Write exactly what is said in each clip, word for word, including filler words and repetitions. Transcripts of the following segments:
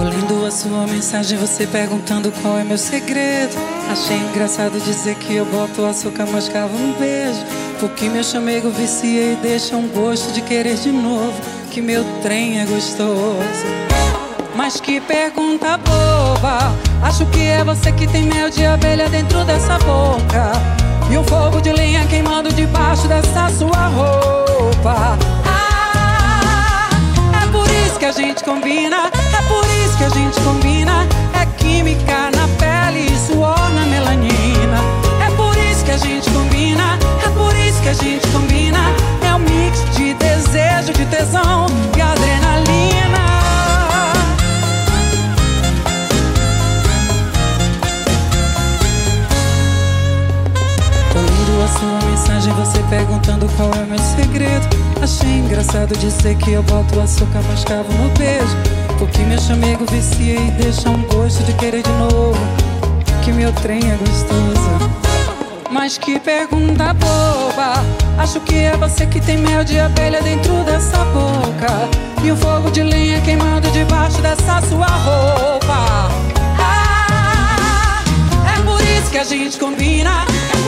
lendo a sua mensagem, você perguntando qual é meu segredo. Achei engraçado dizer que eu boto açúcar mascavo no beijo, porque meu chamego vicia e deixa um gosto de querer de novo, que meu trem é gostoso. Mas que pergunta boba, acho que é você que tem mel de abelha dentro dessa boca e um fogo de lenha queimando debaixo dessa sua roupa. Ah, é por isso que a gente combina, é por isso que a gente combina. É química na pele e suor na melanina. É por isso que a gente combina, é por isso que a gente combina. É um mix de desejo, de tesão e adrenalina. Tô lendo a sua mensagem, você perguntando qual é meu segredo. Achei engraçado dizer que eu boto açúcar mascavo no beijo, porque meu chamego vicia e deixa um gosto de querer de novo, que meu trem é gostoso. Mas que pergunta boba, acho que é você que tem mel de abelha dentro dessa boca e um fogo de lenha queimando debaixo dessa sua roupa. Ah, é por isso que a gente combina,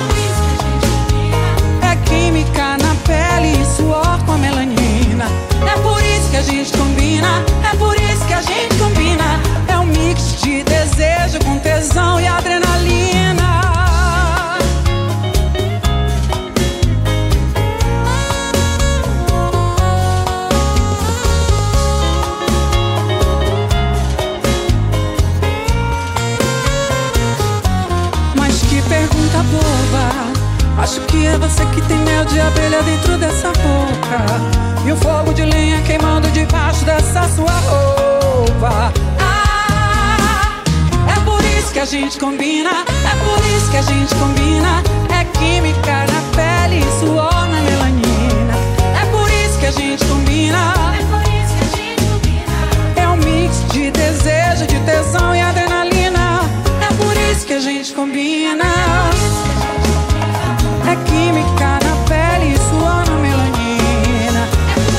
é química na pele e suor com a melanina. É por isso que a gente combina, é por isso que a gente combina. É um mix de desejo com tesão e adrenalina. Mas que pergunta boba, acho que é você que tem mel de abelha dentro dessa boca e o fogo de lenha queimando debaixo dessa sua roupa. Ah, é por isso que a gente combina, é por isso que a gente combina. É química na pele e suor na melanina. É por isso que a gente combina, é por isso que a gente combina. É um mix de desejo, de tesão e adrenalina. É por isso que a gente combina. É química na pele e suor na melanina.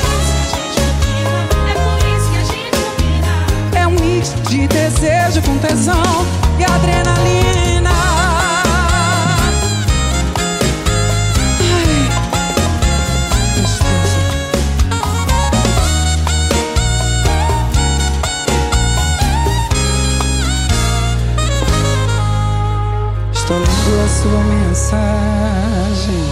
É por isso que a gente combina. É um mix de desejo com tesão e adrenalina. Ai, gostoso. Estou lendo a sua mensagem.